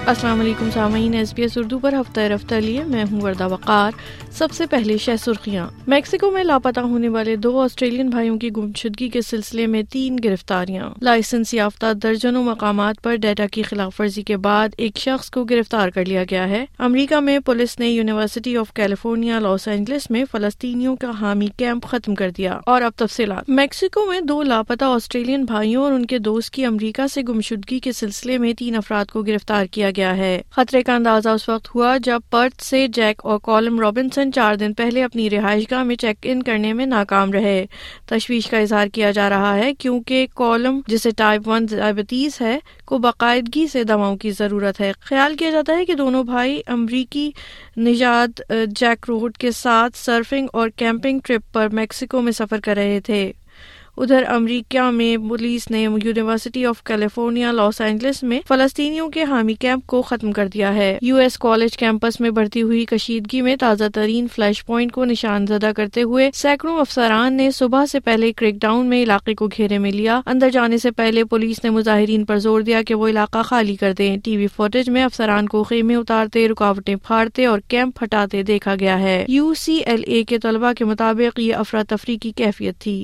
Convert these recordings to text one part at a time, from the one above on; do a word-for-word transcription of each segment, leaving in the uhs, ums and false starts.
السلام علیکم سامعین، ایس بی ایس اردو پر ہفتہ رفتہ لیے میں ہوں وردہ وقار۔ سب سے پہلے شہ سرخیاں۔ میکسیکو میں لاپتہ ہونے والے دو آسٹریلین بھائیوں کی گمشدگی کے سلسلے میں تین گرفتاریاں۔ لائسنس یافتہ درجنوں مقامات پر ڈیٹا کی خلاف ورزی کے بعد ایک شخص کو گرفتار کر لیا گیا ہے۔ امریکہ میں پولیس نے university of California Los Angeles میں فلسطینیوں کا حامی کیمپ ختم کر دیا۔ اور اب تفصیلات۔ میکسیکو میں دو لاپتہ آسٹریلین بھائیوں اور ان کے دوست کی امریکہ سے گمشدگی کے سلسلے میں تین افراد کو گرفتار کیا گیا ہے۔ خطرے کا اندازہ اس وقت ہوا جب پرتھ سے جیک اور کالم رابنسن چار دن پہلے اپنی رہائش گاہ میں چیک ان کرنے میں ناکام رہے۔ تشویش کا اظہار کیا جا رہا ہے کیونکہ کالم، جسے ٹائپ ون ذیابیطیز ہے، کو باقاعدگی سے دواؤں کی ضرورت ہے۔ خیال کیا جاتا ہے کہ دونوں بھائی امریکی نژاد جیک روڈ کے ساتھ سرفنگ اور کیمپنگ ٹرپ پر میکسیکو میں سفر کر رہے تھے۔ ادھر امریکہ میں پولیس نے university of California Los Angeles میں فلسطینیوں کے حامی کیمپ کو ختم کر دیا ہے۔ یو ایس کالج کیمپس میں بڑھتی ہوئی کشیدگی میں تازہ ترین فلیش پوائنٹ کو نشان زدہ کرتے ہوئے سینکڑوں افسران نے صبح سے پہلے کریک ڈاؤن میں علاقے کو گھیرے میں لیا۔ اندر جانے سے پہلے پولیس نے مظاہرین پر زور دیا کہ وہ علاقہ خالی کر دیں۔ ٹی وی فوٹیج میں افسران کو خیمے اتارتے، رکاوٹیں پھاڑتے اور کیمپ ہٹاتے دیکھا گیا ہے۔ یو سی ایل اے کے طلبہ کے مطابق یہ افراتفری کی کیفیت تھی۔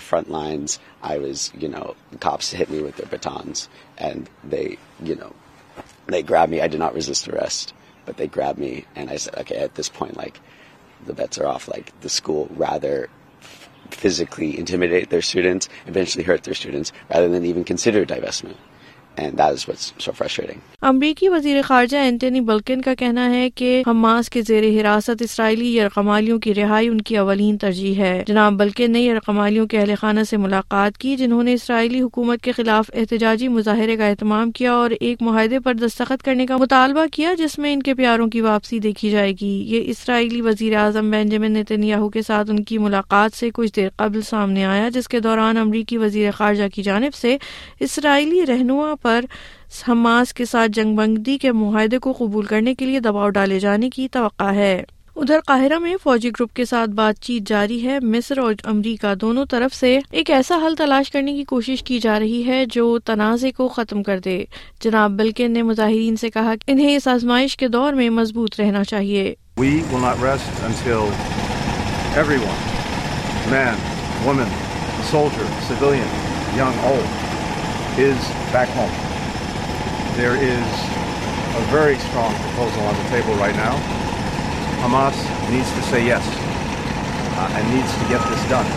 I was, you know, the cops hit me with their batons and they, you know, they grabbed me. I did not resist arrest, but they grabbed me and I said, okay, at this point, like, the bets are off. Like, the school rather physically intimidate their students, eventually hurt their students, rather than even consider divestment. And that is what's so frustrating. امریکی وزیر خارجہ Antony بلکن کا کہنا ہے کہ Hamas کے زیر حراست اسرائیلی یرغمالیوں کی رہائی ان کی اولین ترجیح ہے۔ جناب بلکن نے یرغمالیوں کے اہل خانہ سے ملاقات کی جنہوں نے اسرائیلی حکومت کے خلاف احتجاجی مظاہرے کا اہتمام کیا اور ایک معاہدے پر دستخط کرنے کا مطالبہ کیا جس میں ان کے پیاروں کی واپسی دیکھی جائے گی۔ یہ اسرائیلی وزیر اعظم بنجامن نیتن یاہو کے ساتھ ان کی ملاقات سے کچھ دیر قبل سامنے آیا، جس کے دوران امریکی وزیر خارجہ کی جانب سے اسرائیلی رہنما پر حماس کے ساتھ جنگ بندی کے معاہدے کو قبول کرنے کے لیے دباؤ ڈالے جانے کی توقع ہے۔ ادھر قاہرہ میں فوجی گروپ کے ساتھ بات چیت جاری ہے۔ مصر اور امریکہ دونوں طرف سے ایک ایسا حل تلاش کرنے کی کوشش کی جا رہی ہے جو تنازع کو ختم کر دے۔ جناب بلکن نے مظاہرین سے کہا کہ انہیں اس آزمائش کے دور میں مضبوط رہنا چاہیے۔ We will not rest until everyone, man, woman, soldier, civilian, young, old, is back home. There is a very strong proposal on the table right now. Hamas needs to say yes uh, and needs to get this done.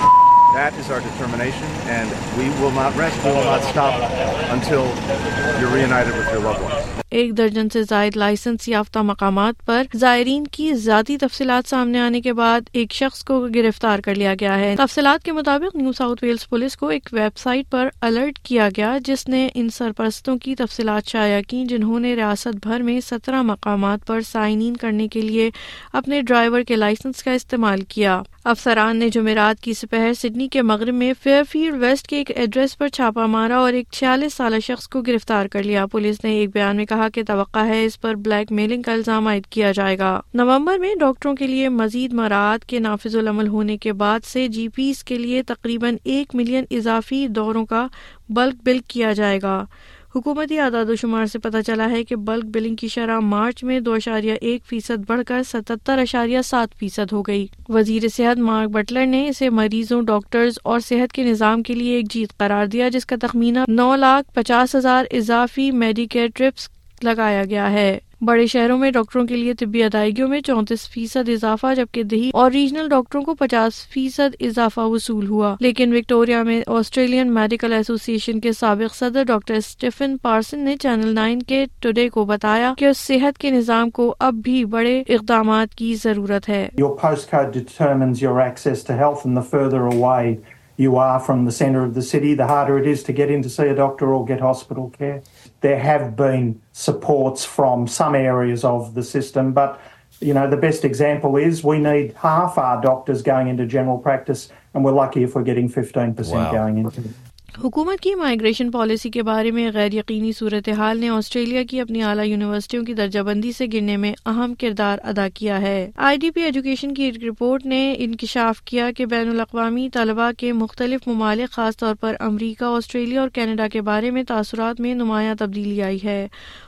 That is our determination, and we will not rest, we will not stop until you're reunited with your loved ones. ایک درجن سے زائد licence یافتہ مقامات پر زائرین کی ذاتی تفصیلات سامنے آنے کے بعد ایک شخص کو گرفتار کر لیا گیا ہے۔ تفصیلات کے مطابق نیو ساؤتھ ویلز پولیس کو ایک ویب سائٹ پر الرٹ کیا گیا جس نے ان سرپرستوں کی تفصیلات شائع کی جنہوں نے ریاست بھر میں سترہ مقامات پر سائن ان کرنے کے لیے اپنے ڈرائیور کے لائسنس کا استعمال کیا۔ افسران نے جمعرات کی سپہر سڈنی کے مغرب میں فیئر فیلڈ ویسٹ کے ایک ایڈریس پر چھاپا مارا اور ایک چھیالیس سالہ شخص کو گرفتار کر لیا۔ پولیس نے ایک بیان میں کہا کہ توقع ہے اس پر بلیک میلنگ کا الزام عائد کیا جائے گا۔ نومبر میں ڈاکٹروں کے لیے مزید مراعات کے نافذ العمل ہونے کے بعد سے جی پیز کے لیے تقریباً ایک ملین اضافی دوروں کا بلک بل کیا جائے گا۔ حکومتی اعداد و شمار سے پتہ چلا ہے کہ بلک بلنگ کی شرح مارچ میں دو اشاریہ ایک فیصد بڑھ کر ستتر اشاریہ سات فیصد ہو گئی۔ وزیر صحت مارک بٹلر نے اسے مریضوں، ڈاکٹرز اور صحت کے نظام کے لیے ایک جیت قرار دیا جس کا تخمینہ نو لاکھ پچاس ہزار اضافی میڈیکیئر ٹرپس لگایا گیا ہے۔ بڑے شہروں میں ڈاکٹروں کے لیے طبی ادائیگیوں میں چونتیس فیصد اضافہ جبکہ دیہی اور ریجنل ڈاکٹروں کو پچاس فیصد اضافہ وصول ہوا، لیکن وکٹوریا میں آسٹریلین میڈیکل ایسوسی ایشن کے سابق صدر ڈاکٹر اسٹیفن پارسن نے چینل نائن کے ٹوڈے کو بتایا کہ صحت کے نظام کو اب بھی بڑے اقدامات کی ضرورت ہے۔ Your postcode determines your access to health and the further away you are from the centre of the city, the harder it is to get in to see a doctor or get hospital care. There have been supports from some areas of the system, but you know, the best example is we need half our doctors going into general practice, and we're lucky if we're getting fifteen percent wow. going into it. حکومت کی migration policy کے بارے میں غیر یقینی صورتحال نے Australia کی اپنی اعلیٰ یونیورسٹیوں کی درجہ بندی سے گرنے میں اہم کردار ادا کیا ہے۔ آئی ڈی پی ایجوکیشن کی ایک رپورٹ نے انکشاف کیا کہ بین الاقوامی طلباء کے مختلف ممالک خاص طور پر امریکہ، آسٹریلیا اور کینیڈا کے بارے میں تاثرات میں نمایاں تبدیلی آئی ہے۔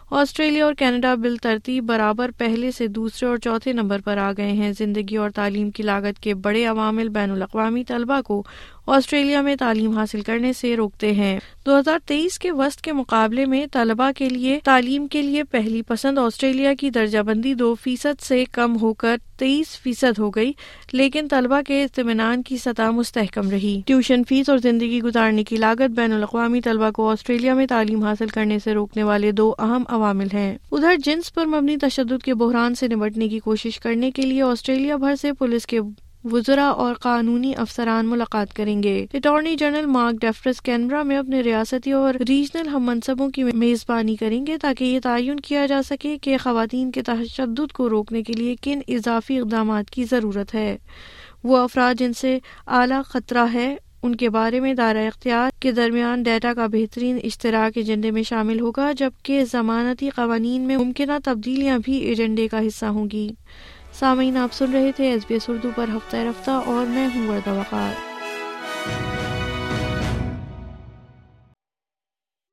آسٹریلیا اور کینیڈا بالترتیب برابر پہلے سے دوسرے اور چوتھے نمبر پر آ گئے ہیں۔ زندگی اور تعلیم کی لاگت کے بڑے عوامل بین الاقوامی طلبہ کو آسٹریلیا میں تعلیم حاصل کرنے سے روکتے ہیں۔ دو ہزار تیئیس کے وسط کے مقابلے میں طلبہ کے لیے تعلیم کے لیے پہلی پسند آسٹریلیا کی درجہ بندی دو فیصد سے کم ہو کر تیئیس فیصد ہو گئی، لیکن طلبہ کے اطمینان کی سطح مستحکم رہی۔ ٹیوشن فیس اور زندگی گزارنے کی لاگت بین الاقوامی طلبہ کو آسٹریلیا میں تعلیم حاصل کرنے سے روکنے والے دو اہم عوامل ہیں۔ ادھر جنس پر مبنی تشدد کے بحران سے نمٹنے کی کوشش کرنے کے لیے آسٹریلیا بھر سے پولیس کے وزراء اور قانونی افسران ملاقات کریں گے۔ Attorney general Mark Dreyfus Canberra میں اپنے ریاستی اور ریجنل ہم منصبوں کی میزبانی کریں گے تاکہ یہ تعین کیا جا سکے کہ خواتین کے تشدد کو روکنے کے لیے کن اضافی اقدامات کی ضرورت ہے۔ وہ افراد جن سے اعلیٰ خطرہ ہے ان کے بارے میں دائرہ اختیار کے درمیان ڈیٹا کا بہترین اشتراک ایجنڈے میں شامل ہوگا، جبکہ ضمانتی قوانین میں ممکنہ تبدیلیاں بھی ایجنڈے کا حصہ ہوں گی۔ سامعین، آپ سن رہے تھے ایس بی ایس اردو پر ہفتہ رفتہ اور میں ہوں وردہ وقار۔